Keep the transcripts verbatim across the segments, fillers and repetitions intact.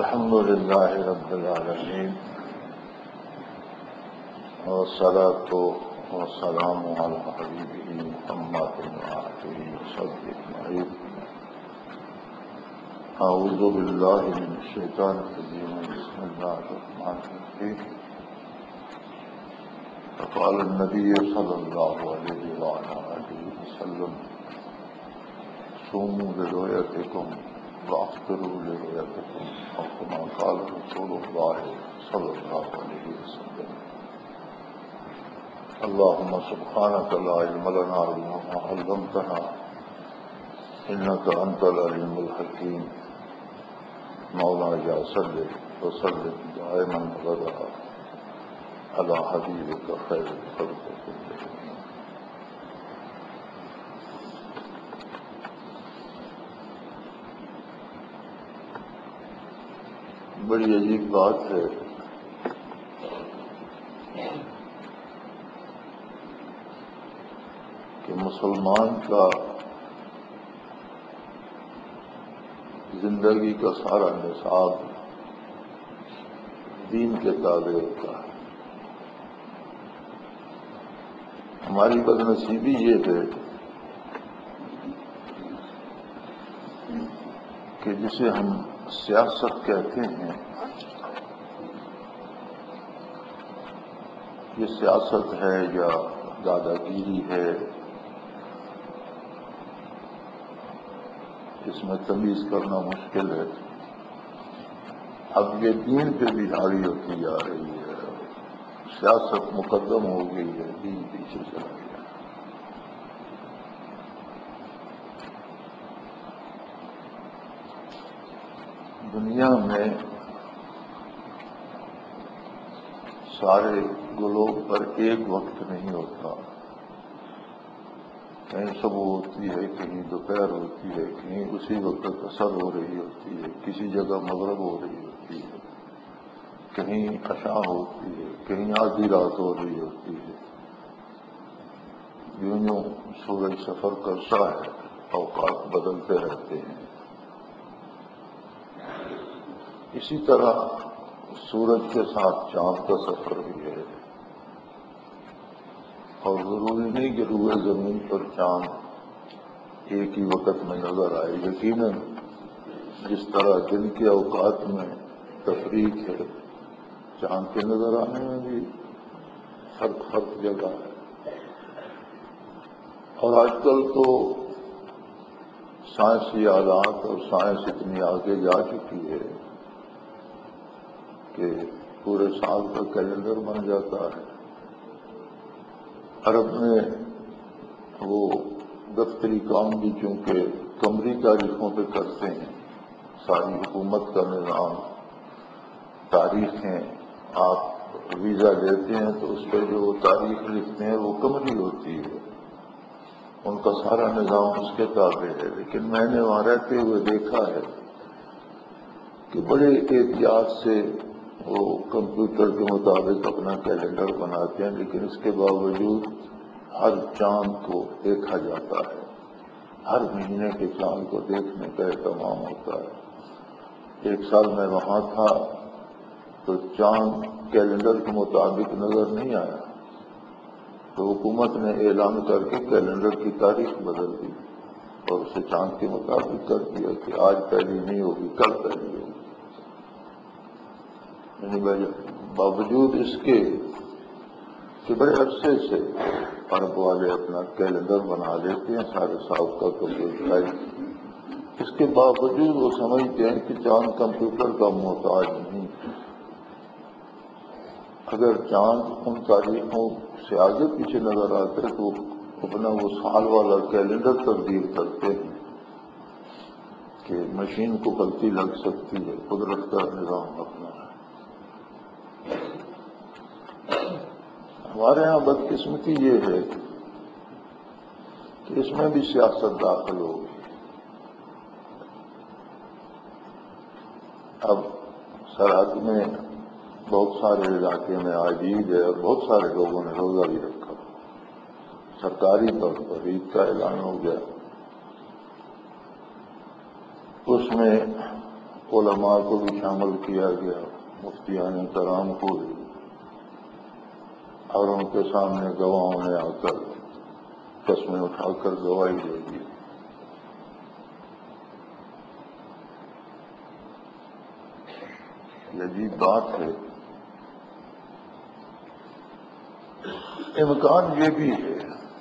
الحمد لله رب العالمين والصلاة والسلام على حبيبه محمد وآله وصحبه أجمعين. أعوذ بالله من الشيطان الرجيم. بسم الله الرحمن الرحيم. فقال النبي صلى الله عليه وعلى آله وسلم: صوموا لرؤيتكم وافطروا لرؤيتكم، او كما قال رسول الله صلى الله عليه وسلم. اللهم سبحانك لا علم لنا الا ما علمتنا انك انت العليم الحكيم. مولانا صل وسلم دائما ابدا على حبيبك خير الخلق كلهم. بڑی عجیب بات ہے کہ مسلمان کا زندگی کا سارا نصاب دین کے تابع ہوتا ہے. ہماری بدنصیبی یہ ہے کہ جسے ہم سیاست کہتے ہیں، یہ سیاست ہے یا دادا گیری ہے، اس میں تمیز کرنا مشکل ہے. اب یہ دین پہ بھی دھاری ہوتی جا رہی ہے، سیاست مقدم ہو گئی ہے، دین پیچھے چلا گیا. دنیا میں سارے گلوب پر ایک وقت نہیں ہوتا. کہیں صبح ہوتی ہے، کہیں دوپہر ہوتی ہے، کہیں اسی وقت عصر ہو رہی ہوتی ہے، کسی جگہ مغرب ہو رہی ہوتی ہے، کہیں عشاء ہوتی ہے، کہیں آدھی رات ہو رہی ہوتی ہے. یوں یوں سورج سفر کرتا ہے، اوقات بدلتے رہتے ہیں. اسی طرح سورج کے ساتھ چاند کا سفر بھی ہے، اور ضروری نہیں کہ روئے زمین پر چاند ایک ہی وقت میں نظر آئے. یقیناً جس طرح دن کے اوقات میں تفریق ہے، چاند کے نظر آنے میں بھی فرق فرق جگہ ہے. اور آج کل تو سائنسی آلات اور سائنس اتنی آگے جا چکی ہے کہ پورے سال کا کیلنڈر بن جاتا ہے. عرب میں وہ دفتری کام بھی چونکہ قمری تاریخوں پہ کرتے ہیں، ساری حکومت کا نظام، تاریخیں، آپ ویزا لیتے ہیں تو اس پہ جو تاریخ لکھتے ہیں وہ قمری ہوتی ہے، ان کا سارا نظام اس کے تابع ہے. لیکن میں نے وہاں رہتے ہوئے دیکھا ہے کہ بڑے احتیاط سے وہ کمپیوٹر کے مطابق اپنا کیلنڈر بناتے ہیں، لیکن اس کے باوجود ہر چاند کو دیکھا جاتا ہے، ہر مہینے کے چاند کو دیکھنے کا اہتمام ہوتا ہے. ایک سال میں وہاں تھا تو چاند کیلنڈر کے مطابق نظر نہیں آیا، تو حکومت نے اعلان کر کے کیلنڈر کی تاریخ بدل دی اور اسے چاند کے مطابق کر دیا کہ آج پہلی نہیں ہوگی، کل پہلی ہوگی. یعنی باوجود اس کے کہ بڑے عرصے سے عرب والے اپنا کیلنڈر بنا لیتے ہیں سارے سال کا کمپیوٹر، اس کے باوجود وہ سمجھتے ہیں کہ چاند کمپیوٹر کا محتاج نہیں. اگر چاند ان تاریخوں سے آگے پیچھے نظر آتے تو اپنا وہ سال والا کیلنڈر تبدیل کرتے ہیں کہ مشین کو غلطی لگ سکتی ہے. قدرت کا نظام اپنا ہے. ہمارے ہاں بدقسمتی یہ ہے کہ اس میں بھی سیاست داخل ہو گئی. اب سرحد میں بہت سارے علاقے میں آج عید ہے اور بہت سارے لوگوں نے روزہ بھی رکھا، سرکاری طور پر عید کا اعلان ہو گیا. اس میں علماء کو بھی شامل کیا گیا، مفتیان کرام کو بھی، اور ان کے سامنے گواہوں نے آ کر قسمیں اٹھا کر گواہی دے دی۔ یہ عجیب بات ہے۔ امکان یہ بھی ہے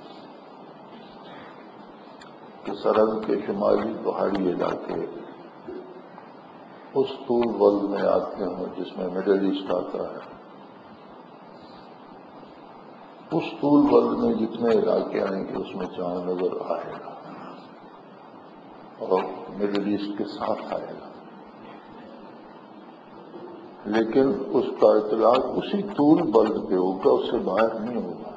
کہ سرحد کے شمالی پہاڑی علاقے اس طول بلد میں آتے ہوں جس میں مڈل ایسٹ آتا ہے۔ اس طول بلد میں جتنے علاقے آئیں گے اس میں چاند نظر آئے گا اور مڈل ایسٹ کے ساتھ آئے گا، لیکن اس کا اطلاق اسی طول بلد پہ ہوگا، اس سے باہر نہیں ہوگا۔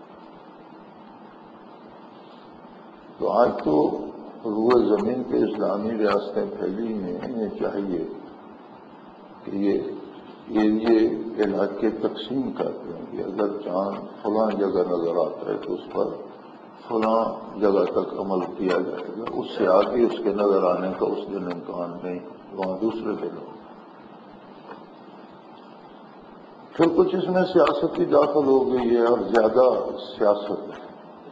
تو آج تو روئے زمین پہ اسلامی ریاستیں پھیلی ہیں، انہیں چاہیے کہ یہ ایریے علاقے تقسیم کرتے ہیں کہ اگر چاند فلاں جگہ نظر آتا ہے تو اس پر فلاں جگہ تک عمل کیا جائے گا، اس سے آگے اس کے نظر آنے کا اس دن امکان نہیں، وہاں دوسرے دن ہوگا۔ پھر کچھ اس میں سیاستی داخل ہو گئی ہے اور زیادہ سیاست ہے۔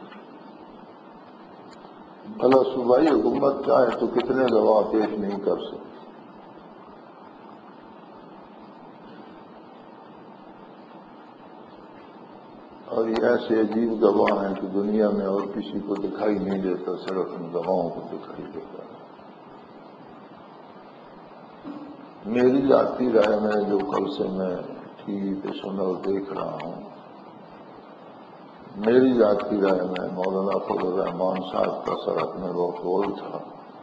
بھلا صوبائی حکومت چاہے تو کتنے گواہ پیش نہیں کر سکتی، اور یہ ایسے عجیب گواہ ہیں کہ دنیا میں اور کسی کو دکھائی نہیں دیتا، صرف ان گواہوں کو دکھائی دیتا ہے۔ میری ذاتی رائے میں جو کل سے میں ٹی وی پہ سنا اور دیکھ رہا ہوں، میری ذاتی رائے میں مولانا فضل الرحمان صاحب کا سرحد میں وہ قول تھا۔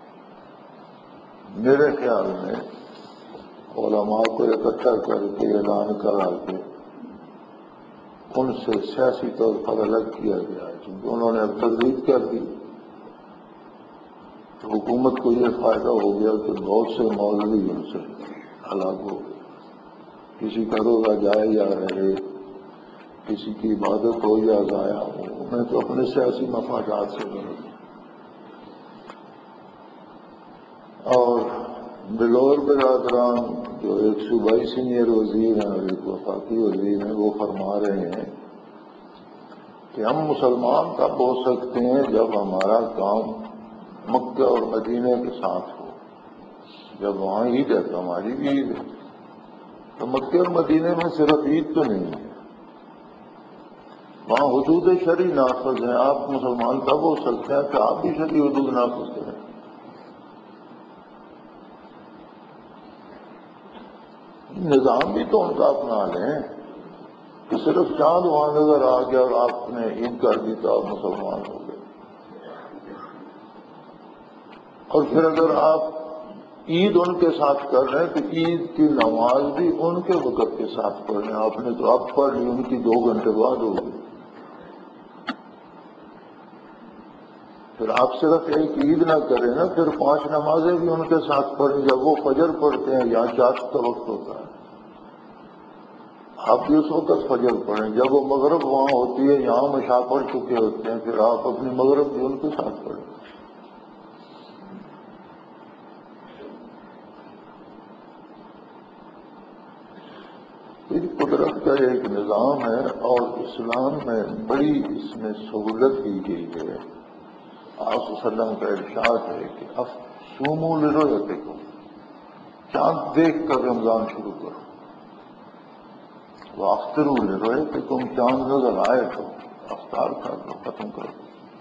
میرے خیال میں علماء کو اکٹھا کر کے اعلان کرا کے ان سے سیاسی طور پر الگ کیا گیا ہے، کیونکہ انہوں نے اب تردید کر دی تو حکومت کو یہ فائدہ ہو گیا کہ بہت سے مولوی ان سے الگ ہو گئے، کسی کا روزہ جائے یا رہے، کسی کی عبادت ہو یا ضائع ہو، انہیں تو اپنے سیاسی مفادات سے بنے۔ اور بلور برادران جو ایک صوبائی سینئر وزیر ہیں اور ایک وفاقی وزیر ہیں، وہ فرما رہے ہیں کہ ہم مسلمان تب ہو سکتے ہیں جب ہمارا کام مکہ اور مدینے کے ساتھ ہو۔ جب وہاں عید ہے تو ہماری بھی عید ہے، تو مکہ اور مدینے میں صرف عید تو نہیں ہے، وہاں حدود شرعی نافذ ہیں۔ آپ مسلمان تب ہو سکتے ہیں کہ آپ بھی شرعی حدود نافذ کریں۔ نظام بھی تو ان کا اپنا لیں کہ صرف چاند وہاں نظر آ گیا اور آپ نے عید کر دی تو آپ مسلمان ہو گئے۔ اور پھر اگر آپ عید ان کے ساتھ کر رہے ہیں تو عید کی نماز بھی ان کے وقت کے ساتھ پڑھ رہے ہیں، آپ نے تو اب پڑھ لی، ان کی دو گھنٹے بعد ہوگی۔ پھر آپ صرف ایک عید نہ کریں نا، پھر پانچ نمازیں بھی ان کے ساتھ پڑھیں۔ جب وہ فجر پڑھتے ہیں یہاں چاشت کا وقت ہوتا ہے، آپ بھی اس وقت فجر پڑھیں۔ جب وہ مغرب وہاں ہوتی ہے یہاں عشاء پڑھ چکے ہوتے ہیں، پھر آپ اپنی مغرب بھی ان کے ساتھ پڑھیں۔ یہ قدرت کا ایک نظام ہے اور اسلام میں بڑی اس میں سہولت دی گئی ہے۔ آپ صلی اللہ علیہ وسلم کا ارشاد ہے کہ اب صوموا لرؤیتکم، چاند دیکھ کر رمضان شروع کرو، وافطروا لرؤیتکم، چاند نظر آئے تو افطار کر لو، ختم کرو۔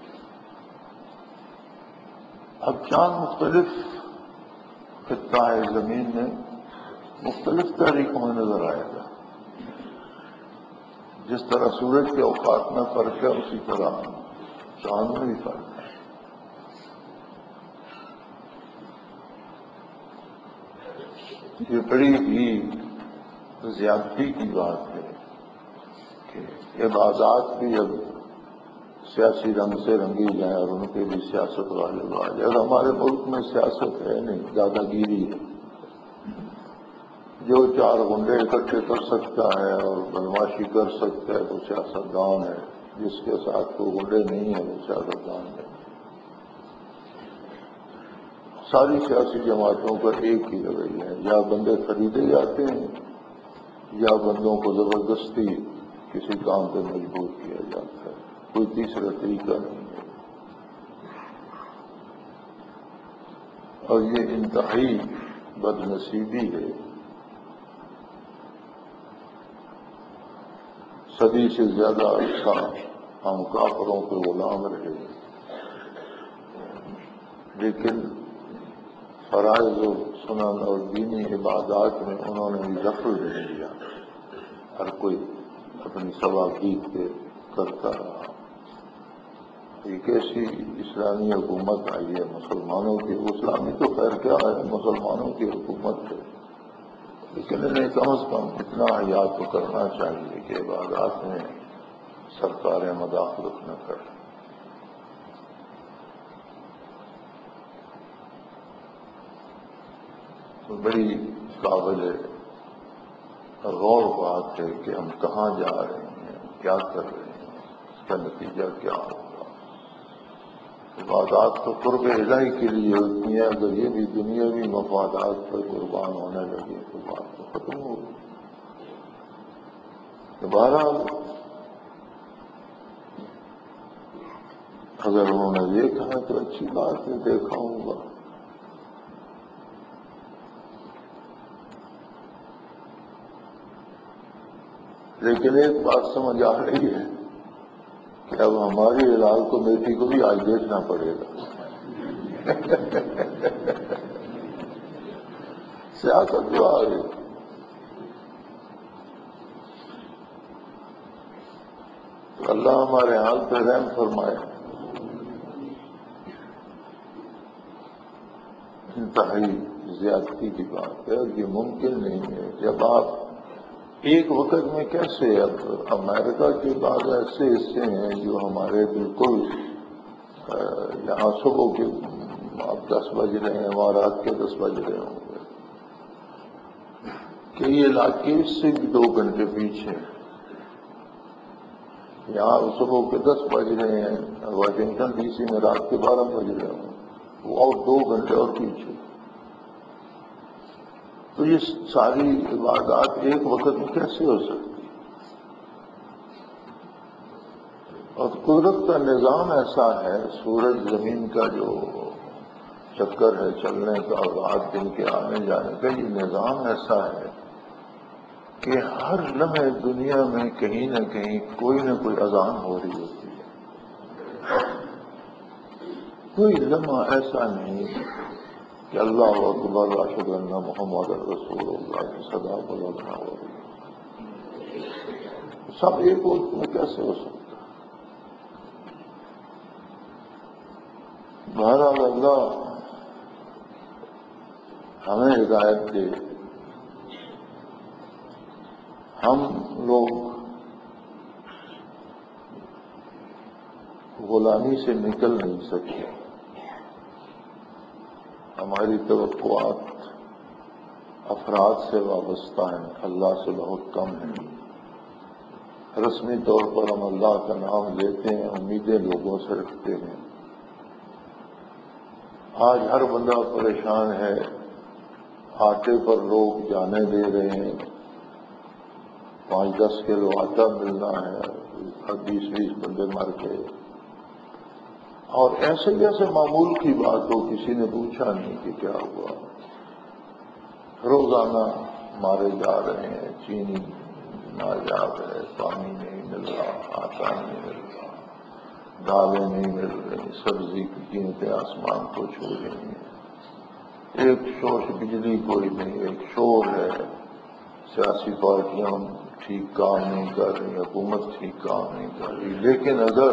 اب چاند مختلف خطہ زمین میں مختلف تاریخوں میں نظر آئے گا، جس طرح سورج کے اوقات میں فرق ہے اسی طرح چاند میں بھی فرق ہے۔ یہ بڑی ہی زیادتی کی بات ہے کہ عبادات بھی اب سیاسی رنگ سے رنگی جائیں اور ان کے بھی سیاست والے آ جائیں۔ اور ہمارے ملک میں سیاست ہے نہیں، دادا گیری ہے۔ جو چار غنڈے اکٹھے کر سکتا ہے اور بدماشی کر سکتا ہے وہ سیاستدان ہے، جس کے ساتھ کوئی غنڈے نہیں ہے وہ سیاستدان ہے۔ ساری سیاسی جماعتوں کا ایک ہی رویہ ہے، یا بندے خریدے جاتے ہیں یا بندوں کو زبردستی کسی کام پہ مجبور کیا جاتا ہے، کوئی تیسرا طریقہ نہیں ہے۔ اور یہ انتہائی بد نصیبی ہے۔ صدی سے زیادہ عرصہ ہم کافروں کے غلام رہے، لیکن فرائض و سنن اور دینی عبادات میں انہوں نے بھی دخل نہیں دیا، ہر کوئی اپنی ثوابدید پہ کرتا رہا۔ ایک ایسی اسلامی حکومت آئی ہے مسلمانوں کی، اسلامی تو خیر کیا ہے، مسلمانوں کی حکومت ہے، لیکن انہیں کم از کم اتنا یاد تو کرنا چاہیے کہ عبادات میں سرکاریں مداخلت نہ کریں۔ تو بڑی قابل غور بات ہے کہ ہم کہاں جا رہے ہیں، کیا کر رہے ہیں، اس کا نتیجہ کیا ہوگا۔ عبادات تو قرب الہی کے لیے ہوتی ہیں، اگر یہ بھی دنیاوی مفادات پر قربان ہونے لگے تو بات تو ختم ہوگی۔ بہرحال اگر انہوں نے دیکھا ہے تو اچھی بات ہے، دیکھا ہوگا۔ لیکن ایک بات سمجھ آ رہی ہے کہ اب ہماری ہلال کمیٹی کو بھی آج دیکھنا پڑے گا۔ سیاست جو آ رہی، تو اللہ ہمارے حال پہ رحم فرمائے۔ انتہائی زیادتی کی بات ہے، اور یہ ممکن نہیں ہے۔ جب آپ ایک وقت میں کیسے، اب امریکہ کے بعض ایسے حصے ہیں جو ہمارے بالکل یہاں صبح کے آپ دس بج رہے ہیں، وہاں رات کے دس بج رہے ہوں گے، کہ یہ علاقے اس سے بھی دو گھنٹے پیچھے ہیں۔ یہاں صبح کے دس بج رہے ہیں، واشنگٹن ڈی سی میں رات کے بارہ بج رہے ہوں، وہ اور دو گھنٹے اور پیچھے۔ تو یہ ساری عبادات ایک وقت میں کیسے ہو سکتی؟ اور قدرت کا نظام ایسا ہے، سورج زمین کا جو چکر ہے چلنے کا، رات دن کے آنے جانے کا، یہ نظام ایسا ہے کہ ہر لمحے دنیا میں کہیں نہ کہیں کوئی نہ کوئی اذان ہو رہی ہوتی ہے۔ کوئی لمحہ ایسا نہیں کہ اللہ اکبر اشہد ان محمد رسول اللہ کی صدا بلند نہ ہو رہی، سب ایک وقت میں کیسے ہو سکتا؟ بہرحال اللہ ہمیں ہدایت دے۔ ہم لوگ غلامی سے نکل نہیں سکتے، ہماری توقعات افراد سے وابستہ ہیں، اللہ سے بہت کم ہیں۔ رسمی طور پر ہم اللہ کا نام لیتے ہیں، امیدیں لوگوں سے رکھتے ہیں۔ آج ہر بندہ پریشان ہے، آٹے پر لوگ جانے دے رہے ہیں، پانچ دس کلو آٹا ملنا ہے، بیس بیس بندے مر گئے، اور ایسے جیسے معمول کی بات ہو، کسی نے پوچھا نہیں کہ کیا ہوا۔ روزانہ مارے جا رہے ہیں، چینی ناجائز ہے، پانی نہیں مل رہا، آٹا نہیں مل رہا، دالیں نہیں مل رہی، سبزی کی قیمتیں آسمان کو چھو رہی ہیں، ایک شوش بجلی کوئی نہیں، ایک شور ہے، سیاسی پارٹیاں ٹھیک کام نہیں کر رہی، حکومت ٹھیک کام نہیں کر رہی۔ لیکن اگر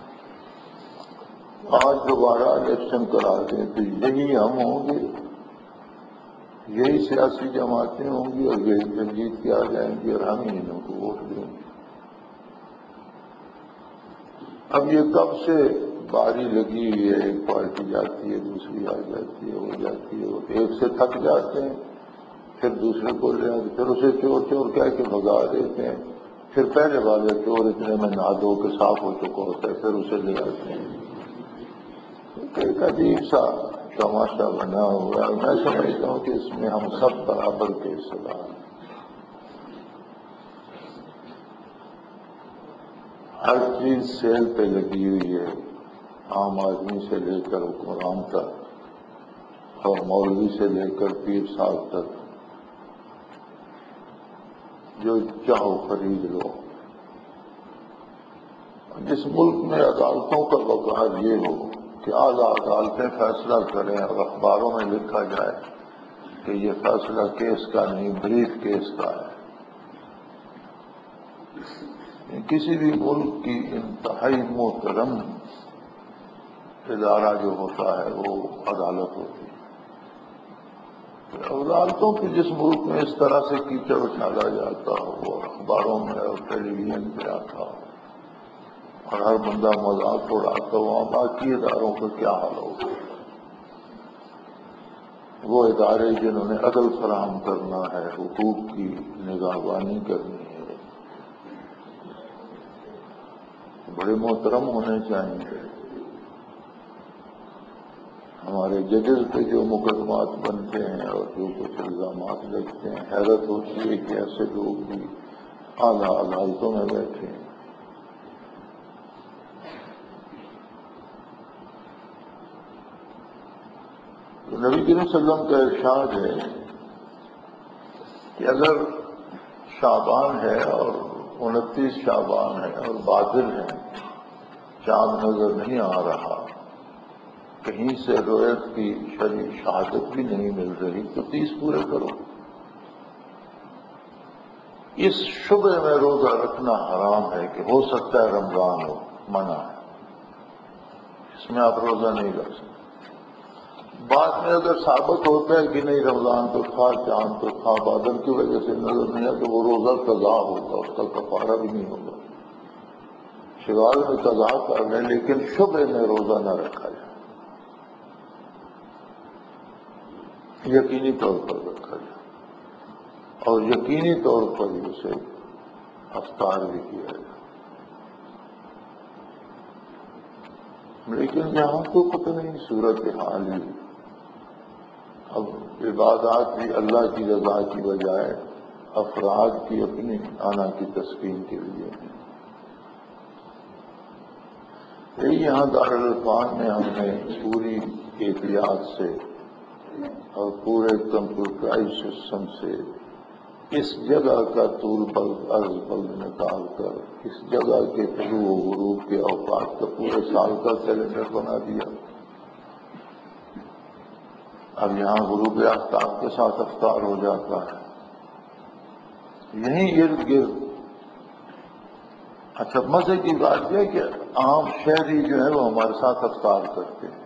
آج دوبارہ الیکشن کرا دیں تو یہی ہم ہوں گے، یہی سیاسی جماعتیں ہوں گی، اور یہی پھر جیت کے آ جائیں گی، اور ہم ہی انہوں کو ووٹ دیں گے۔ اب یہ کب سے باری لگی ہوئی ہے، ایک پارٹی جاتی ہے، دوسری آ جاتی ہے، وہ جاتی ہے، وہ ایک سے تھک جاتے ہیں، پھر دوسرے کو لے آتے، پھر اسے چور چور کہہ کے بھگا دیتے ہیں، پھر پہلے والے چور اتنے میں نہا دھو کے صاف ہو چکا ہوتا ہے، پھر اسے لے آتے ہیں۔ ایک عجیب سا تماشا بنا ہوا ہے. میں سمجھتا ہوں کہ اس میں ہم سب برابر کے حصہ ہیں. ہر چیز سیل پہ لگی ہوئی ہے، عام آدمی سے لے کر حکمران تک اور مولوی سے لے کر پیر صاحب تک. جو چاہو خرید لو. جس ملک میں عدالتوں کا وقار یہ ہو کہ اعلیٰ عدالتیں فیصلہ کریں اور اخباروں میں لکھا جائے کہ یہ فیصلہ کیس کا نہیں بریف کیس کا ہے. کسی بھی ملک کی انتہائی محترم ادارہ جو ہوتا ہے وہ عدالت ہوتی ہے. عدالتوں کی جس ملک میں اس طرح سے کیچڑ اچھالا جاتا ہو، وہ اخباروں میں اور ٹیلی ویژن پہ آتا ہو اور ہر بندہ مذاق اڑاتا ہو، وہاں باقی اداروں کا کیا حال ہوگا؟ وہ ادارے جنہوں نے عدل فراہم کرنا ہے، حقوق کی نگہبانی کرنی ہے، بڑے محترم ہونے چاہیے. ہمارے ججز پہ جو مقدمات بنتے ہیں اور جو کچھ الزامات لگتے ہیں، حیرت ہوتی ہے کہ ایسے لوگ بھی اعلیٰ عدالتوں میں بیٹھے ہیں. تو نبی کریم صلی اللہ علیہ وسلم کا ارشاد ہے کہ اگر شعبان ہے اور انتیس شعبان ہے اور بادل ہے، چاند نظر نہیں آ رہا، کہیں سے رویت کی شرعی شہادت بھی نہیں مل رہی، تو تیس پورے کرو. اس شبے میں روزہ رکھنا حرام ہے کہ ہو سکتا ہے رمضان ہو، منع ہے. اس میں آپ روزہ نہیں رکھ سکتے. بعد میں اگر ثابت ہوتا ہے کہ نہیں رمضان تو تھا، چاند تو تھا، بادل کی وجہ سے نظر نہیں آیا، تو وہ روزہ قضا ہوگا، اس کا کفارہ بھی نہیں ہوگا. شوال میں قضا کر لیں، لیکن شبے میں روزہ نہ رکھا جائے، یقینی طور پر رکھا جائے اور یقینی طور پر ہی اسے افطار بھی کیا جائے. لیکن یہاں تو پتہ نہیں صورت حال ہی. اب عبادات بھی اللہ کی رضا کی بجائے افراد کی اپنی آنا کی تسکین کے لیے. یہاں دارالعرفان میں ہم نے پوری احتیاط سے اور پورے کمپیوٹرائز سسٹم سے اس جگہ کا طول بلد عرض بلد نکال کر اس جگہ کے طلوع و غروب کے اوقات کا پورے سال کا کیلنڈر بنا دیا. اب یہاں غروب آفتاب کے ساتھ افطار ہو جاتا ہے. یہیں ارد گرد. اچھا مزے کی بات یہ کہ عام شہری جو ہے وہ ہمارے ساتھ افطار کرتے ہیں،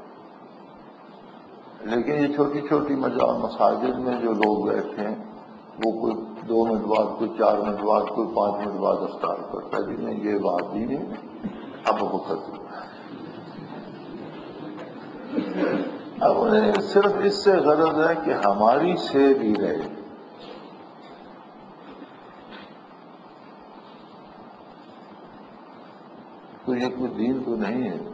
لیکن یہ چھوٹی چھوٹی مساجد میں جو لوگ بیٹھے ہیں وہ کوئی دو منٹ بعد، کوئی چار منٹ بعد، کوئی پانچ منٹ بعد افطار کرتا ہے. جی نہیں، یہ بات ہی نہیں. اب وقت اب انہیں صرف اس سے غرض ہے کہ ہماری صحت ہی رہے. تو یہ کوئی دین تو نہیں ہے.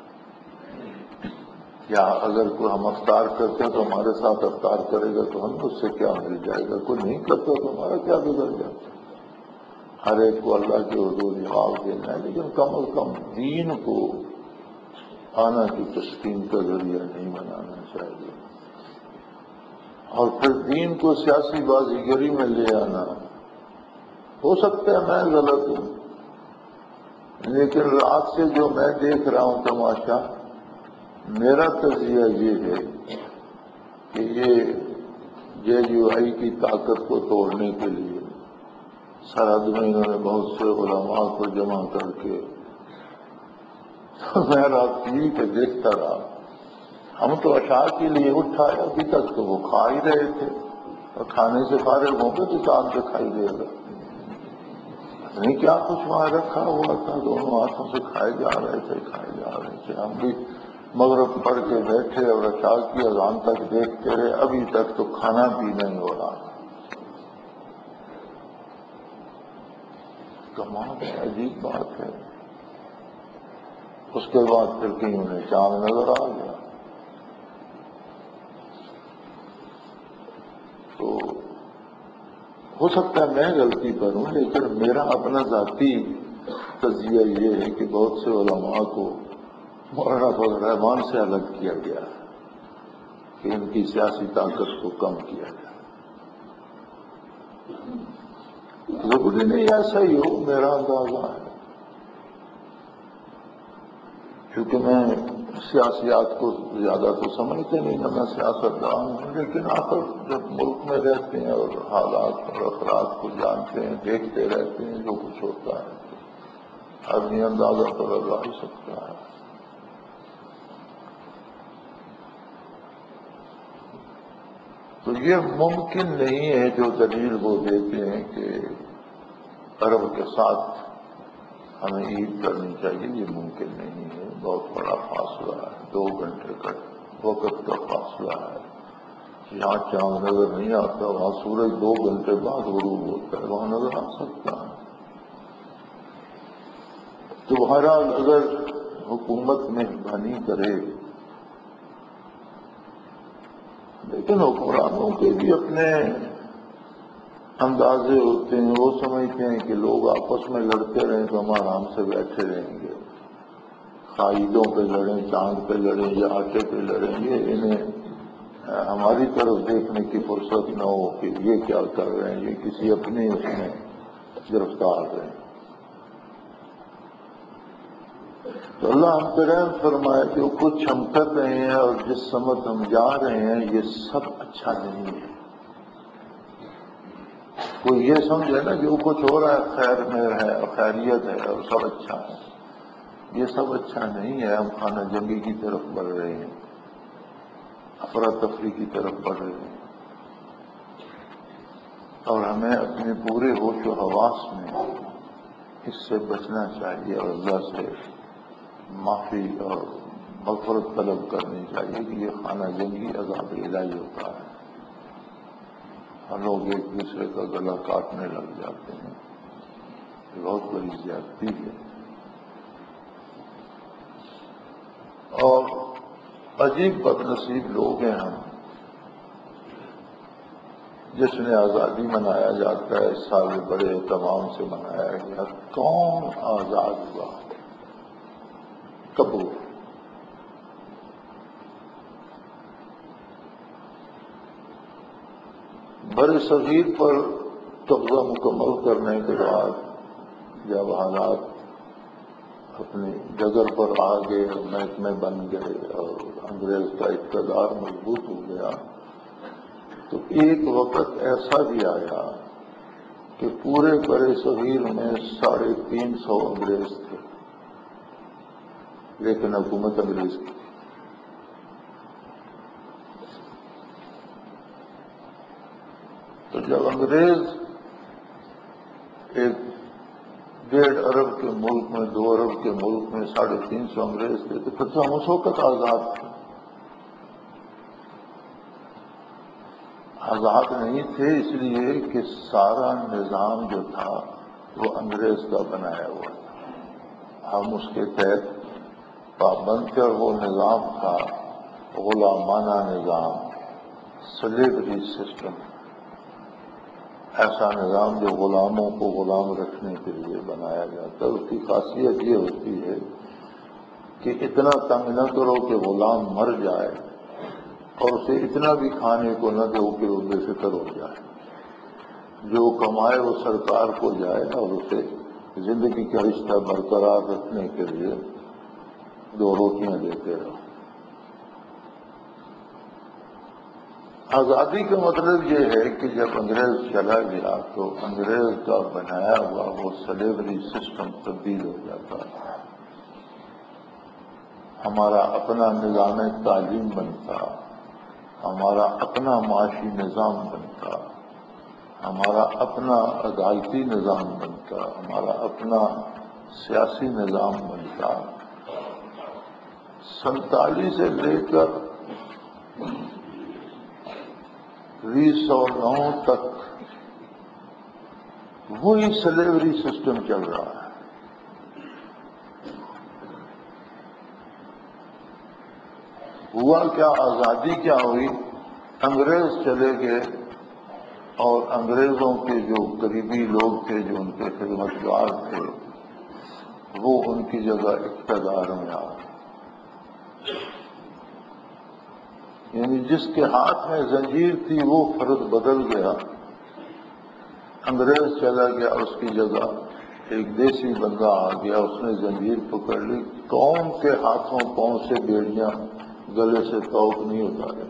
یا اگر کوئی ہم افطار کرتے ہیں تو ہمارے ساتھ افطار کرے گا تو ہم اس سے کیا مل جائے گا؟ کوئی نہیں کرتا تو ہمارا کیا بگڑ جاتا؟ ہر ایک کو اللہ کے حضور جواب دینا ہے، لیکن کم از کم دین کو آنا کی تسکین کا ذریعہ نہیں بنانا چاہیے. اور پھر دین کو سیاسی بازیگری میں لے آنا. ہو سکتا ہے میں غلط ہوں، لیکن رات سے جو میں دیکھ رہا ہوں تماشا، میرا تجزیہ یہ ہے کہ یہ جے یو آئی کی طاقت کو توڑنے کے لیے سرحد میں انہوں نے بہت سے علماء کو جمع کر کے، میں رات ٹی وی پہ دیکھتا رہا. ہم تو عشاء کے لیے اٹھائے، ابھی تک تو وہ کھا ہی رہے تھے، اور کھانے سے فارغ ہوں گے تو چاند دکھائی دے گا. نہیں کیا کچھ وہاں رکھا ہوا تھا، دونوں ہاتھوں سے کھائے جا رہے تھے کھائے جا رہے تھے. ہم بھی مغرب پڑھ کے بیٹھے اور عشاء کی اذان تک دیکھتے رہے، ابھی تک تو کھانا پینا ہی ہو رہا. کمال ہے، عجیب بات ہے. اس کے بعد پھر کہیں انہیں چاند نظر آ گیا. ہو سکتا ہے میں غلطی کروں، لیکن میرا اپنا ذاتی تجزیہ یہ ہے کہ بہت سے علماء کو مولانا فضل الرحمان سے الگ کیا گیا کہ ان کی سیاسی طاقت کو کم کیا گیا۔ ضروری نہیں ایسا ہی ہو، میرا اندازہ ہے، کیونکہ میں سیاسیات کو زیادہ تو سمجھتے نہیں، میں سیاست دان ہوں، لیکن آخر جب ملک میں رہتے ہیں اور حالات اور افراد کو جانتے ہیں، دیکھتے رہتے ہیں جو کچھ ہوتا ہے، آدمی اندازہ تو لگا ہی سکتا ہے۔ تو یہ ممکن نہیں ہے جو دلیل وہ دیتے ہیں کہ عرب کے ساتھ ہمیں عید کرنی چاہیے، یہ ممکن نہیں ہے، بہت بڑا فاصلہ ہے، دو گھنٹے کا وقت کا فاصلہ ہے، یہاں چاند نظر نہیں آتا، وہاں سورج دو گھنٹے بعد غروب ہوتا ہے، وہاں نظر آ سکتا ہے۔ تو بہرحال اگر حکومت مہربانی کرے، لیکن حکمرانوں کے بھی اپنے اندازے ہوتے ہیں، وہ سمجھتے ہیں کہ لوگ آپس میں لڑتے رہیں تو ہم آرام سے بیٹھے رہیں گے، عیدوں پہ لڑیں، چاند پہ لڑیں یا آٹے پہ لڑیں، یہ انہیں ہماری طرف دیکھنے کی فرصت نہ ہو کہ یہ کیا کر رہے ہیں، یہ کسی اپنے اس میں گرفتار رہے ہیں۔ تو اللہ ہم پہ رحم فرمائے، جو کچھ ہم کر رہے ہیں اور جس سمت ہم جا رہے ہیں یہ سب اچھا نہیں ہے۔ کوئی یہ سمجھے نا جو کچھ ہو رہا ہے خیر میں ہے، خیریت ہے اور سب اچھا ہے، یہ سب اچھا نہیں ہے۔ ہم خانہ جنگی کی طرف بڑھ رہے ہیں، افراتفری کی طرف بڑھ رہے ہیں، اور ہمیں اپنے پورے ہوش و حواس میں اس سے بچنا چاہیے اور اللہ سے معافی اور مغفرت طلب کرنی چاہیے کہ یہ خانہ جنگی عذاب الہی ہوتا ہے، ہم لوگ ایک دوسرے کا گلا کاٹنے لگ جاتے ہیں، یہ بہت بڑی زیادتی ہے۔ اور عجیب بد نصیب لوگ ہیں ہم، جس میں آزادی منایا جاتا ہے، اس سال بڑے اہتمام سے منایا گیا، کون آزاد ہوا؟ کب ہوا؟ بر صغیر پر قبضہ مکمل کرنے کے بعد جب حالات اپنی جگہ پر آ گئے، محکمے بن گئے اور انگریز کا اقتدار مضبوط ہو گیا، تو ایک وقت ایسا بھی آیا کہ پورے بر صغیر میں ساڑھے تین سو انگریز تھے، لیکن حکومت انگریز کی۔ تو جب انگریز ایک ڈیڑھ ارب کے ملک میں، دو ارب کے ملک میں ساڑھے تین سو انگریز تھے، تو پھر تو ہم اس وقت آزاد تھے۔ آزاد نہیں تھے اس لیے کہ سارا نظام جو تھا وہ انگریز کا بنایا ہوا تھا، ہم اس کے تحت پابند تھے، اور وہ نظام تھا غلامانہ نظام، سلیوری سسٹم، ایسا نظام جو غلاموں کو غلام رکھنے کے لیے بنایا جاتا ہے۔ اس کی خاصیت یہ ہوتی ہے کہ اتنا تنگ نہ کرو کہ غلام مر جائے، اور اسے اتنا بھی کھانے کو نہ دو کہ وہ بے فکر ہو جائے، جو کمائے وہ سرکار کو جائے، اور اسے زندگی کا رشتہ برقرار رکھنے کے لیے دو روٹیاں دیتے رہو۔ آزادی کا مطلب یہ ہے کہ جب انگریز چلا گیا تو انگریز کا بنایا ہوا وہ سلیوری سسٹم تبدیل ہو جاتا ہے، ہمارا اپنا نظام تعلیم بنتا، ہمارا اپنا معاشی نظام بنتا، ہمارا اپنا عدالتی نظام بنتا، ہمارا اپنا سیاسی نظام بنتا۔ سنتالیس سے لے کر بیس سو نو تک وہی سلیوری سسٹم چل رہا ہے۔ ہوا کیا؟ آزادی کیا ہوئی؟ انگریز چلے گئے اور انگریزوں کے جو قریبی لوگ تھے، جو ان کے خدمتگار تھے، وہ ان کی جگہ اقتدار میں آ گئے۔ یعنی جس کے ہاتھ میں زنجیر تھی وہ فرد بدل گیا، انگریز چلا گیا، اس کی جگہ ایک دیسی بندہ آ گیا، اس نے زنجیر پکڑ لی۔ قوم کے ہاتھوں پاؤں سے بیڑیاں گلے سے توق نہیں اتارے۔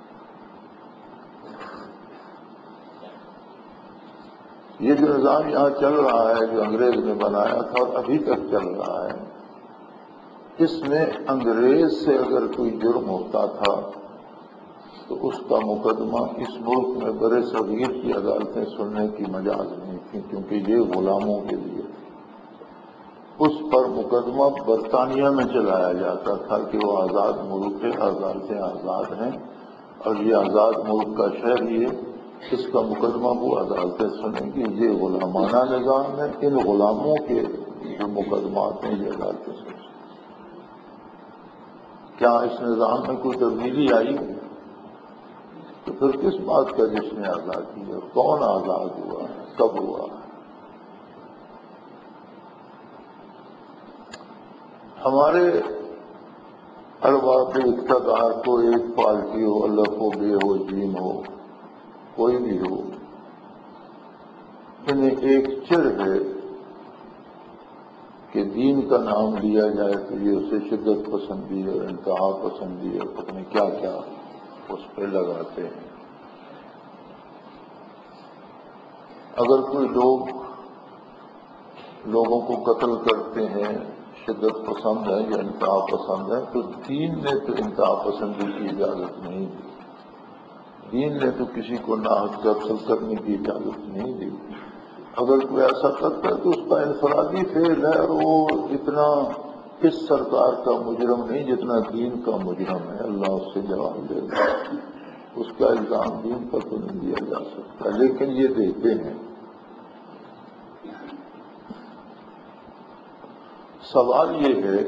یہ جو نظام یہاں چل رہا ہے، جو انگریز نے بنایا تھا اور ابھی تک چل رہا ہے، اس میں انگریز سے اگر کوئی جرم ہوتا تھا تو اس کا مقدمہ اس ملک میں برے صغیر کی عدالتیں سننے کی مجاز نہیں تھی، کیونکہ یہ غلاموں کے لیے اس پر مقدمہ برطانیہ میں چلایا جاتا تھا کہ وہ آزاد ملک ہے، عدالتیں آزاد ہیں اور یہ آزاد ملک کا شہری ہے، اس کا مقدمہ وہ عدالتیں سنیں گی۔ یہ غلامانہ نظام ہے، ان غلاموں کے جو مقدمات ہیں یہ عدالتیں سنیں۔ کیا اس نظام میں کوئی تبدیلی آئی؟ تو پھر کس بات کا جشن آزادی ہے؟ کون آزاد ہوا؟ کب ہوا؟ ہمارے ارباب اقتدار کو، ایک پارٹی ہو، الف ہو، بے ہو، جیم ہو، کوئی بھی ہو، انہیں ایک چڑ ہے کہ دین کا نام لیا جائے تو یہ اسے شدت پسندی ہے، انتہا پسندی ہے، پتہ نہیں کیا کیا اس پہ لگاتے ہیں۔ اگر کوئی لوگ لوگوں کو قتل کرتے ہیں، شدت پسند ہے یا انتہا پسند ہے، تو دین نے تو انتہا پسندی کی اجازت نہیں دی، دین نے تو کسی کو ناحق قتل کرنے کی اجازت نہیں دی۔ اگر کوئی ایسا کرتا ہے تو اس کا انفرادی فعل ہے، اور وہ اتنا اس سرکار کا مجرم نہیں جتنا دین کا مجرم ہے، اللہ اس سے جواب دے گا۔ اس کا الزام دین پر تو نہیں دیا جا سکتا، لیکن یہ دیتے ہیں۔ سوال یہ ہے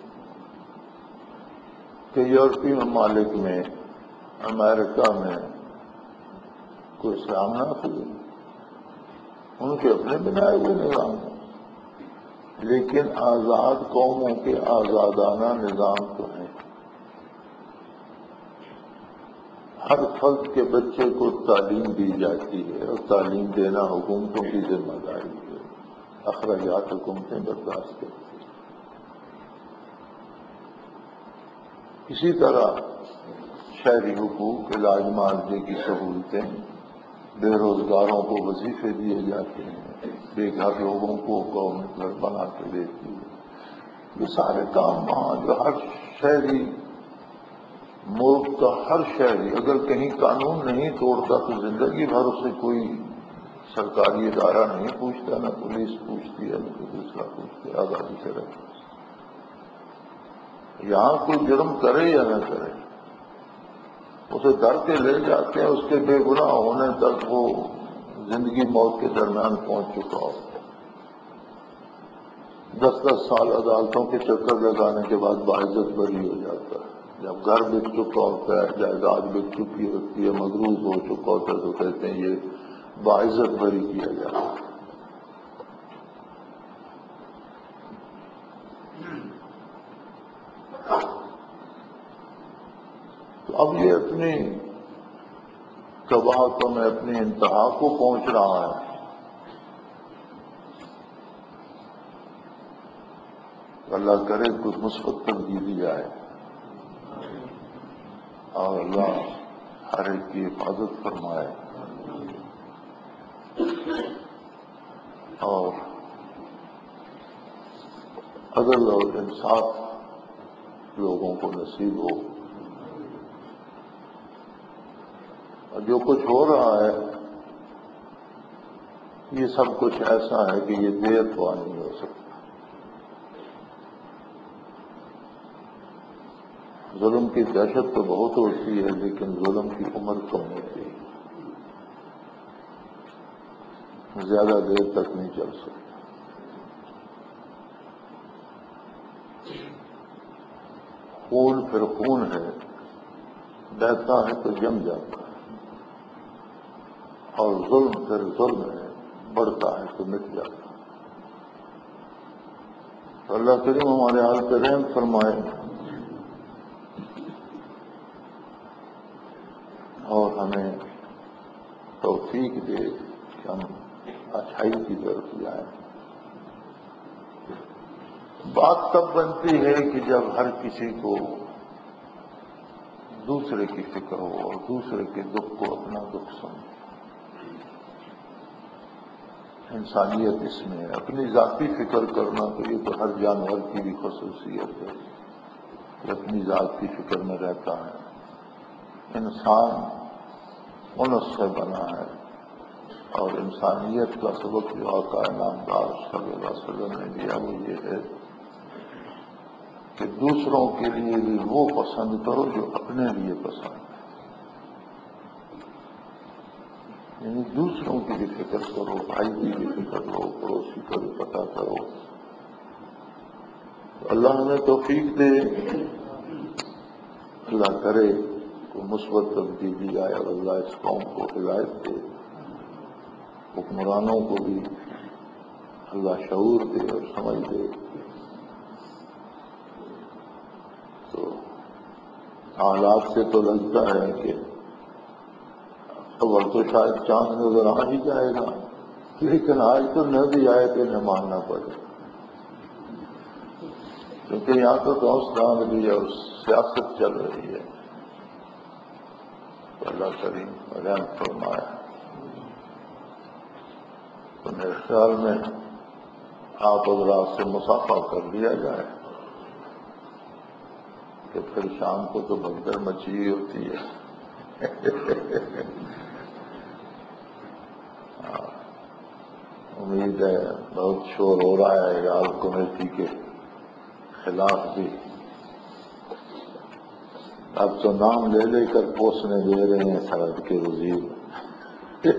کہ یورپی ممالک میں، امریکہ میں کوئی اسلام نافذ ہے، ان کے اپنے بنائے ہوئے نظام ہیں، لیکن آزاد قوموں کے آزادانہ نظام تو ہیں۔ ہر فرد کے بچے کو تعلیم دی جاتی ہے، اور تعلیم دینا حکومتوں کی ذمہ داری ہے، اخراجات حکومتیں برداشت کرتی ہیں۔ اسی طرح شہری حقوق، علاج معالجے کی سہولتیں، بے روزگاروں کو وظیفے دیے جاتے ہیں، بے گھر لوگوں کو گورنمنٹ گھر بنا کے دیتی ہے۔ یہ سارے کام وہاں جو ہر شہری، ملک کا ہر شہری اگر کہیں قانون نہیں توڑتا تو زندگی بھر اسے کوئی سرکاری ادارہ نہیں پوچھتا، نہ پولیس پوچھتی ہے، نہ کوئی دوسرا پوچھتی ہے، آزادی سے رہتا۔ یہاں کوئی جرم کرے یا نہ کرے، اسے دھر کے لے جاتے ہیں، اس کے بے گناہ ہونے تک وہ زندگی موت کے درمیان پہنچ چکا ہو، دس دس سال عدالتوں کے چکر لگانے کے بعد باعزت بری ہو جاتا ہے۔ جب گھر بک چکا ہوتا ہے، جائیداد بک چکی ہوتی ہے، مقروض ہو چکا ہوتا ہے، تو کہتے ہیں یہ باعزت بری کیا جاتا ہے۔ تو اب یہ اپنی قباحتوں میں اپنی انتہا کو پہنچ رہا ہے۔ اللہ کرے کچھ مثبت تبدیلی آئے اور اللہ ہر ایک کی حفاظت فرمائے اور عدل اور انصاف لوگوں کو نصیب ہو۔ اور جو کچھ ہو رہا ہے یہ سب کچھ ایسا ہے کہ یہ دیر تو نہیں ہو سکتا۔ ظلم کی دہشت تو بہت ہوتی ہے، لیکن ظلم کی عمر کم ہوتی ہے، زیادہ دیر تک نہیں چل سکتا۔ خون پھر خون ہے، بہتا ہے تو جم جاتا ہے، اور ظلم پھر ظلم ہے، بڑھتا ہے تو مٹ جاتا ہے۔ تو اللہ کریم ہمارے حال پہ رحم فرمائے اور ہمیں توفیق دے کہ ہم اچھائی کی طرف جائیں۔ بات تب بنتی ہے کہ جب ہر کسی کو دوسرے کی فکر ہو اور دوسرے کے دکھ کو اپنا دکھ سمجھے۔ انسانیت اس میں ہے، اپنی ذاتی فکر کرنا تو یہ تو ہر جانور کی بھی خصوصیت ہے کہ اپنی ذات کی فکر میں رہتا ہے۔ انسان انس سے بنا ہے اور انسانیت کا سبق جو آقا نامدار صلی اللہ علیہ وسلم نے دیا وہ یہ ہے کہ دوسروں کے لیے بھی وہ پسند کرو جو اپنے لیے پسند ہے، یعنی دوسروں کی بھی فکر کرو، بھائی کی بھی فکر کرو، پڑوسی کا بھی پتہ کرو۔ اللہ ہمیں توفیق دے، اللہ کرے کہ مثبت تبدیلی آئے اور اللہ اس قوم کو ہدایت دے، حکمرانوں کو بھی اللہ شعور دے اور سمجھ دے۔ تو حالات سے تو لگتا ہے کہ خبر تو شاید چاند نظر آ ہی جائے گا، لیکن آج تو نہ بھی آئے تو نہ ماننا پڑے، کیونکہ یہاں تو دوست دان بھی اور سیاست چل رہی ہے۔ تو اللہ کریم رحم فرمایا۔ تو میرے خیال میں آپ حضرات سے مسافہ کر لیا جائے کہ پھر شام کو تو بھگدڑ مچی ہوتی ہے۔ امید ہے بہت شور ہو رہا ہے یار کمیٹی کے خلاف بھی، اب تو نام لے لے کر پوسنے دے رہے ہیں سرحد کے وزیر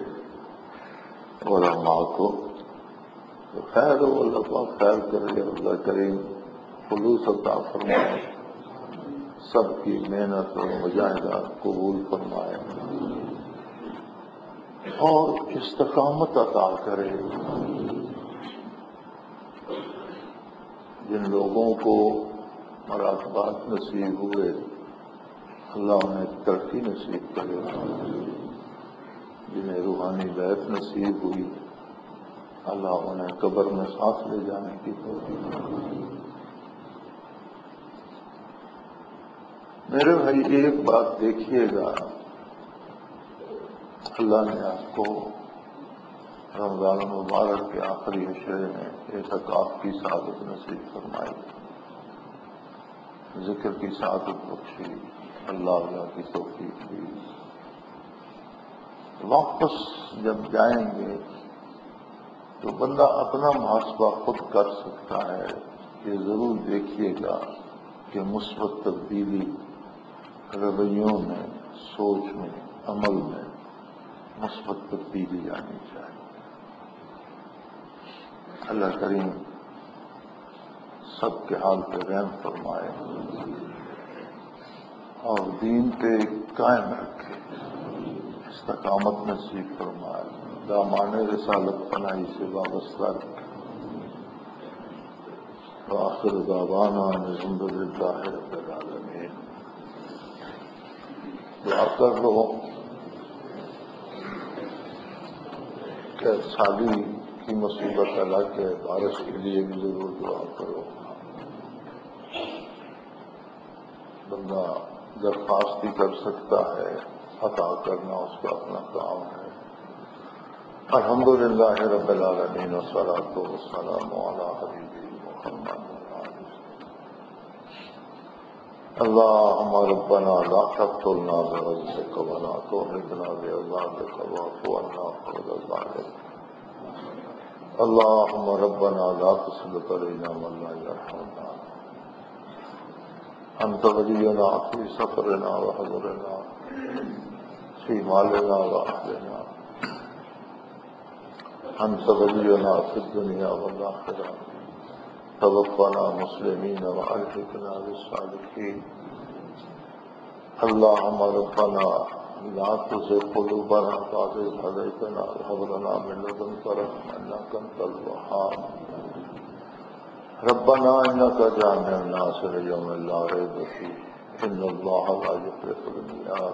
علماء کو۔ تو خیر ہو، اللہ پاک خیر کرے، اللہ کریم خلوص عطا فرمائے، سب کی محنت اور مجاہدات قبول فرمائے اور استقامت عطا کرے۔ جن لوگوں کو مراقبات نصیب ہوئے اللہ انہیں ترقی نصیب کرے، جنہیں روحانی بیعت نصیب ہوئی اللہ انہیں قبر میں ساتھ لے جانے کی توفیق دے۔ میرے بھائی ایک بات دیکھیے گا، اللہ نے آپ کو رمضان المبارک کے آخری عشرے میں ایک اعتکاف کی سعادت نصیب فرمائی، ذکر کی سعادت بخشی، اللہ اللہ کی توفیق دی۔ واپس جب جائیں گے تو بندہ اپنا محاسبہ خود کر سکتا ہے، یہ ضرور دیکھیے گا کہ مثبت تبدیلی رویوں میں، سوچ میں، عمل میں مثبت تبدیلی آنی چاہیے۔ اللہ کریم سب کے حال پہ رحم فرمائے اور دین پہ قائم رکھے، استقامت نصیب فرمائے، دامان رسالت پناہی سے وابستہ رکھے۔ وآخر دعوانا ان الحمد للہ رب العالمین۔ دعا کر لو کہ سالی کی مصیبت اللہ کے بارش کے لیے بھی ضرور دعا کرو۔ بندہ درخواست ہی کر سکتا ہے، عطا کرنا اس کا اپنا کام ہے۔ الحمدللہ رب العالمین والصلاۃ والسلام علی حبیبہ محمد۔ اللہم ربنا لا تقتلنا بغضبک ولا تهلكنا بعذابک واعف عنا فضل ذلک۔ اللہم ربنا لا تسلط علینا من لا یرحمنا، انت ولینا فی سفرنا وحضرنا فی مالنا واہلنا، انت ولینا فی الدنیا والآخرہ، توفنا مسلمین والحقنا بالصالحین۔ اللہم ربنا لا تزغ قلوبنا بعد إذ هديتنا وهب لنا من لدنك رحمة إنك أنت الوهاب ربنا إنك جامع الناس ليوم لا ريب فيه إن الله لا يخلف الميعاد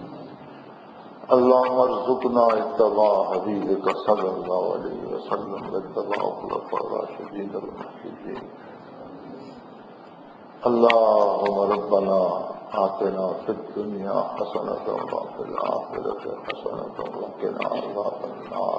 اللهم ارزقنا اتباع حبيبك صلى الله عليه وسلم واتباع الخلفاء الراشدين المهديين اللهم ربنا آتنا في الدنيا حسنة وفي الآخرة حسنة وقنا عذاب النار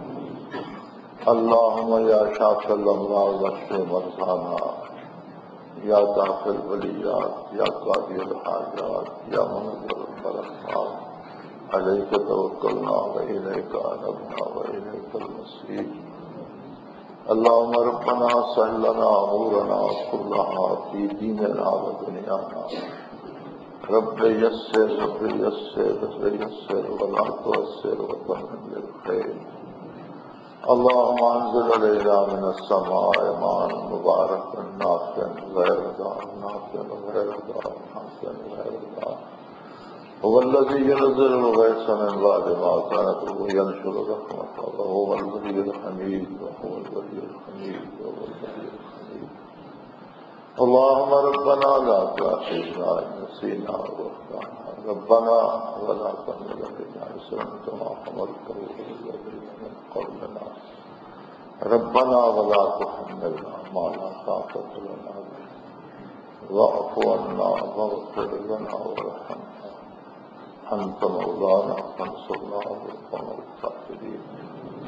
اللهم يا شافي الأمراض واشف مرضانا يا دافع البليات يا قاضي الحاجات يا منزل البركات عليك توكلنا وإليك أنبنا وإليك المصير اللهم ربنا سهل لنا أمورنا كلها في ديننا ودنيانا رب يسر رب يسر رب يسر ولا تؤسر وتمم بالخير اللهم انزل علينا من السماء ماء مباركا نافعا غير ضار نافعا غير ضار نافعا غير ضار هو الذي ينزل الغيث من بعد ما كانت وينشر رحمته وهو الولي الحميد وهو الولي الحميد وهو الولي الحميد اللهم ربنا لا تؤاخذنا إن نسينا واخطأنا ربنا ولا تحمل علينا إصرا كما حملته على الذين من قبلنا ربنا ولا تحملنا ما لا طاقة لنا به واعف عنا واغفر لنا وارحمنا أنت مولانا فانصرنا على القوم الكافرين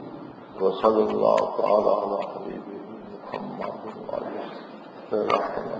وصلى الله تعالى على حبيبه محمد وعلى آله